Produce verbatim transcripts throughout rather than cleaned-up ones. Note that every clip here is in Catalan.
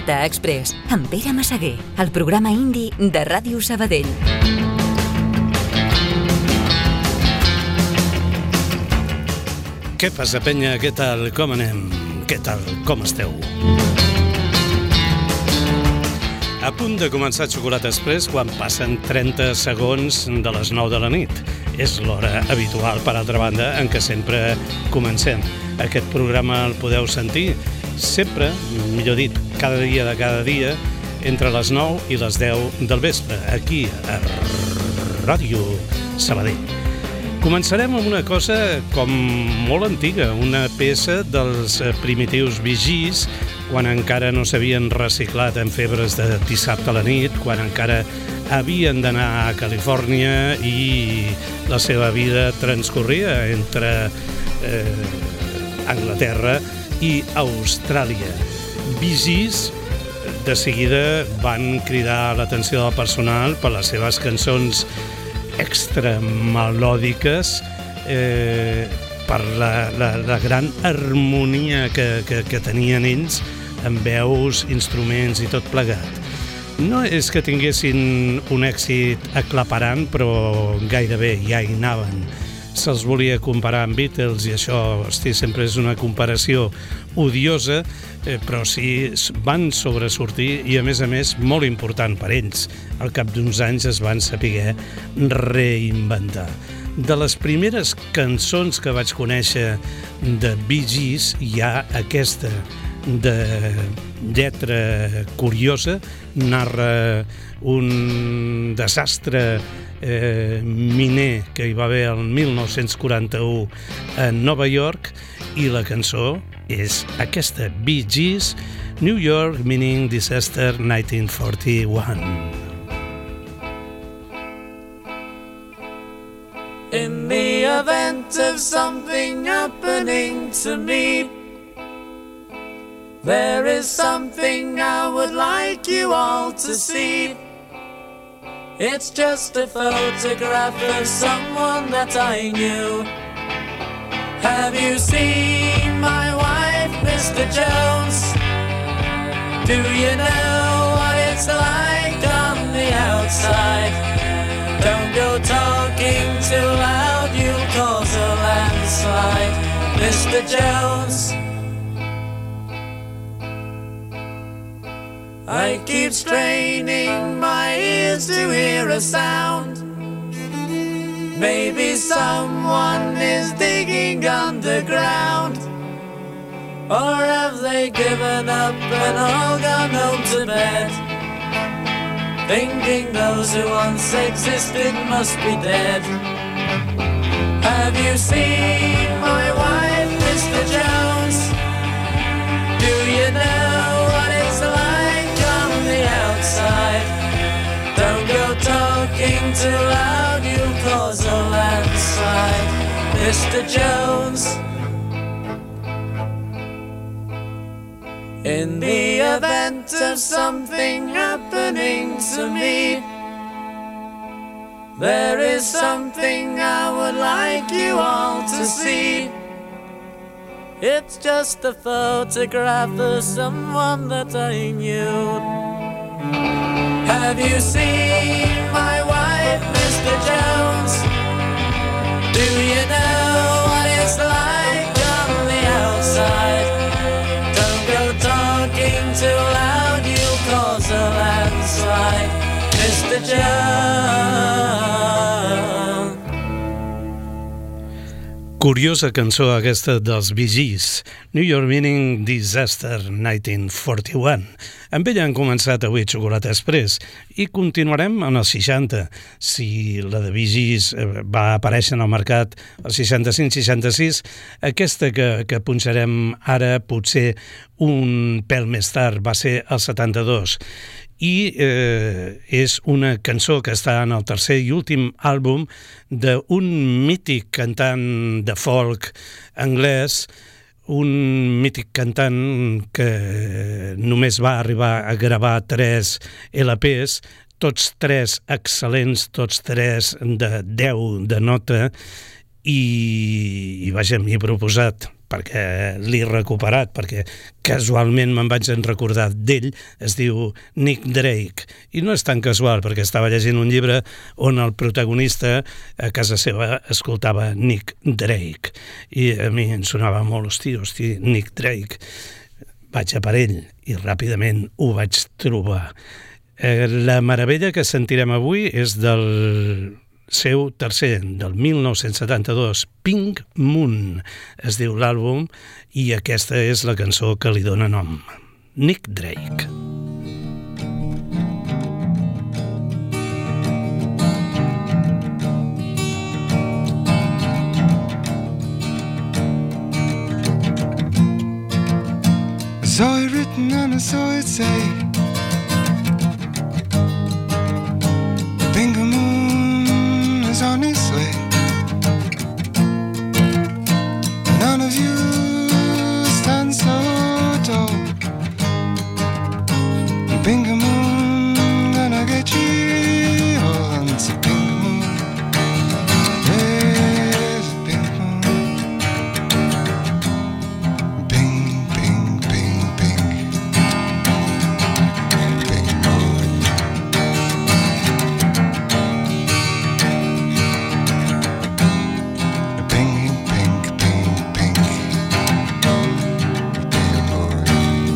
Carta Express, amb Pere Massaguer, el programa indi de Ràdio Sabadell. Què passa, penya? Què tal? Com anem? Què tal? Com esteu? A punt de començar Xocolata Express quan passen trenta segons de les nou de la nit. És l'hora habitual, per altra banda, en què sempre comencem. Aquest programa el podeu sentir sempre, millor dit, cada dia de cada dia, entre les nou i les deu del vespre, aquí a Ràdio Sabadell. Començarem amb una cosa com molt antiga, una peça dels primitius Bee Gees, quan encara no s'havien reciclat en febres de dissabte a la nit, quan encara havien d'anar a Califòrnia i la seva vida transcorria entre eh, Anglaterra i Austràlia. Bee Gees de seguida van cridar l'atenció del personal per les seves cançons extra melòdiques, eh, per la, la, la gran harmonia que, que, que tenien ells amb veus, instruments i tot plegat. No és que tinguessin un èxit aclaparant, però gairebé ja hi anaven. Se'ls volia comparar amb Beatles i això, hosti, sempre és una comparació odiosa, eh, però sí van sobresortir i, a més a més, molt important per ells. Al cap d'uns anys es van saber reinventar. De les primeres cançons que vaig conèixer de Bee Gees hi ha aquesta de lletra curiosa, narra un desastre eh, miner que hi va haver el mil nou-cents quaranta-u a Nova York i la cançó és aquesta, Bee Gees, New York Mining Disaster nineteen forty-one. In the event of something happening to me, there is something I would like you all to see. It's just a photograph of someone that I knew. Have you seen my wife, Mister Jones? Do you know what it's like on the outside? Don't go talking too loud, you'll cause a landslide, Mister Jones. I keep straining my ears to hear a sound. Maybe someone is digging underground. Or have they given up and all gone home to bed, thinking those who once existed must be dead? Have you seen my wife, Mister Jones? Do you know what it's like on the outside? Don't go talking too loud, you'll cause a landslide, Mister Jones. In the event of something happening to me, there is something I would like you all to see. It's just a photograph of someone that I knew. Have you seen my wife, Mister Jones? Do you know what it's like on the outside? Talking too loud, you'll cause a landslide, Mister Jones. Curiosa cançó aquesta dels Bee Gees, New York Mining Disaster nineteen forty-one. Amb ella han començat avui Xocolata Express i continuarem en els seixanta. Si la de Bee Gees va aparèixer en el mercat el seixanta-cinc seixanta-sis, aquesta que, que punxarem ara potser un pèl més tard, va ser el setanta-dos. I eh, és una cançó que està en el tercer i últim àlbum d'un mític cantant de folk anglès, un mític cantant que només va arribar a gravar tres L Ps, tots tres excel·lents, tots tres de deu de nota, i, i vaja, m'hi he proposat perquè l'he recuperat, perquè casualment me'n vaig en recordar d'ell, es diu Nick Drake, i no és tan casual, perquè estava llegint un llibre on el protagonista a casa seva escoltava Nick Drake, i a mi em sonava molt, hosti, hosti, Nick Drake. Vaig a per ell, i ràpidament ho vaig trobar. Eh, la meravella que sentirem avui és del seu tercer, del mil nou-cents setanta-dos, Pink Moon, es diu l'àlbum, i aquesta és la cançó que li dóna nom, Nick Drake. I saw it written and I saw it say, Pink Moon is on its way. None of you stand so tall. Pink Moon gonna get you all. It's a pink moon. There's a pink moon. Pink, pink, pink, pink. Pink moon. Pink, pink, pink, pink. Pink moon.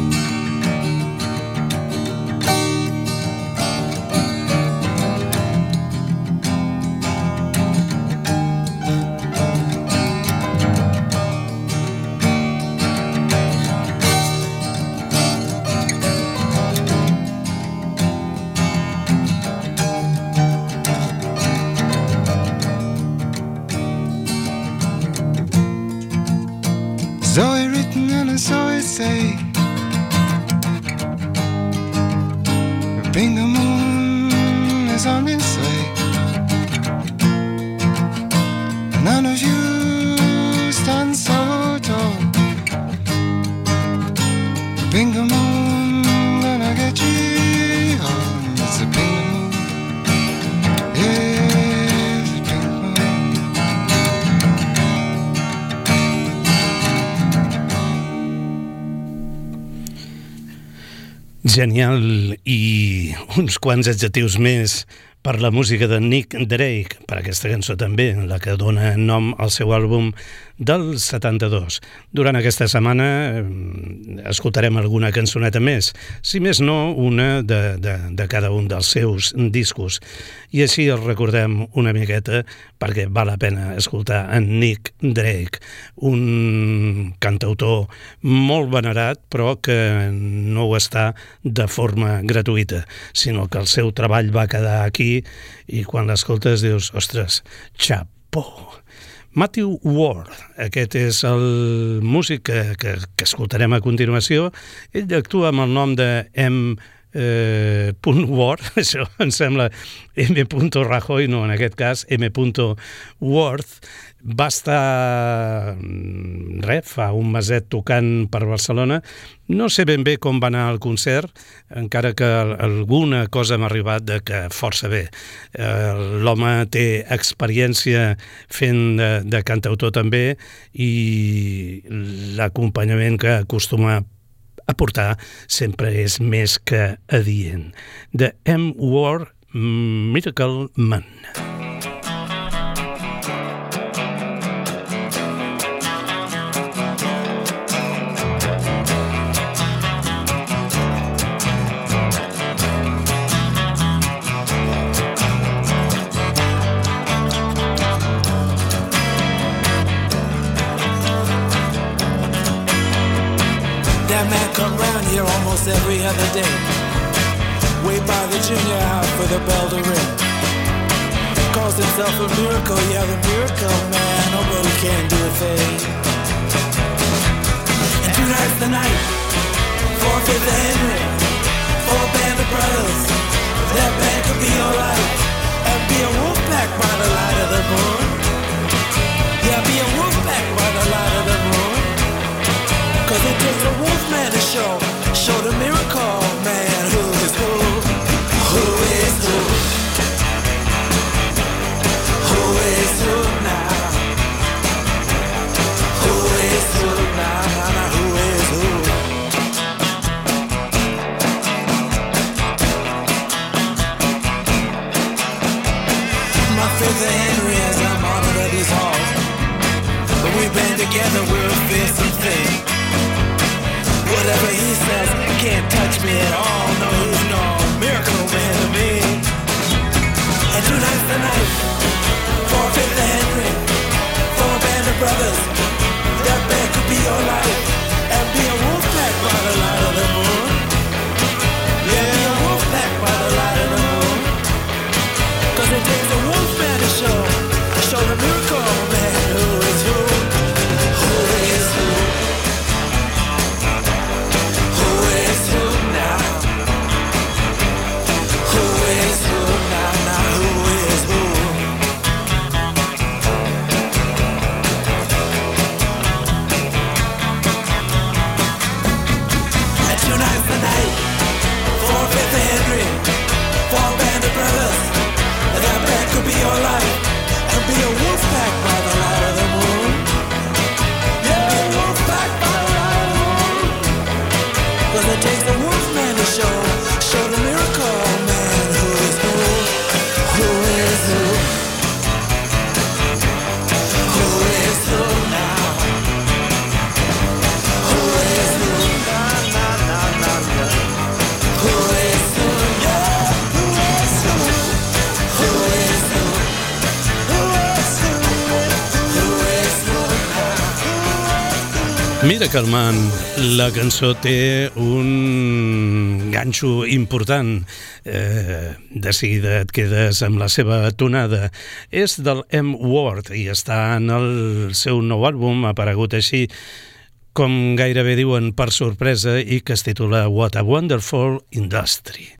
Saw it written and I saw it say, Pink Moon is on its way. None of you stand so tall. Pink Moon gonna get you home. It's a pink moon. Yeah, it's a pink moon. Genial, i uns quants adjectius més per la música de Nick Drake, per aquesta cançó també, la que dona nom al seu àlbum del setanta-dos. Durant aquesta setmana eh, escoltarem alguna cançoneta més, si més no, una de, de, de cada un dels seus discos. I així el recordem una miqueta perquè val la pena escoltar en Nick Drake, un cantautor molt venerat, però que no ho està de forma gratuïta, sinó que el seu treball va quedar aquí i quan l'escoltes dius, ostres, xapó. Matthew Ward, aquest és el músic que, que, que escoltarem a continuació. Ell actua amb el nom de M. Eh, punt Ward, això em sembla M. Rajoy, no, en aquest cas M. Worth. Va estar res, fa un meset tocant per Barcelona. No sé ben bé com va anar el concert, encara que alguna cosa m'ha arribat de que força bé. Eh, l'home té experiència fent de, de cantautor també, i l'acompanyament que acostuma a portar sempre és més que adient. The M. Ward Miracle Man. Almost every other day, wait by the junior high for the bell to ring. Calls himself a miracle, yeah, the miracle man. Nobody can do a thing. And tonight's the night for Fifth Henry, for a band of brothers. That band could be alright, and be a wolf pack by the light of the moon. Yeah, be a wolf pack by the light of the moon. Cause it takes a wolf man to show Show the miracle man who is who. Who is who? Who is who now? Who is who? Father Henry as I'm honored at these halls. When we band together, we're a fearsome thing. Whatever he says can't touch me at all. No, he's no miracle man to me. And tonight's the night for Fifth Henry, for a band of brothers. That band could be your life and be a wolf pack by the light of the moon. Yeah, be a wolf pack by the light of the moon. Cause it takes a wolf man to show, show the miracle man who is who. Who is who? Who is who now? Who is who now? Now who is who? And tonight's the night for Fifth Henry, for a band of brothers. That band could be your life and be a wolf pack by the light of the moon. Yeah, be a wolf pack by the light of the moon. Cause it takes a wolf man to show, show the miracle man who is who. Who is who? Who is who now? Who is who? Na na na na na. Who is who? Yeah, who is who? Who is who? Who is who? Who is who now? Miracle Man, la cançó té un ganxo important. Eh, de seguida et quedes amb la seva tonada. És del M. Ward i està en el seu nou àlbum, aparegut així com gairebé diuen per sorpresa i que es titula What a Wonderful Industry.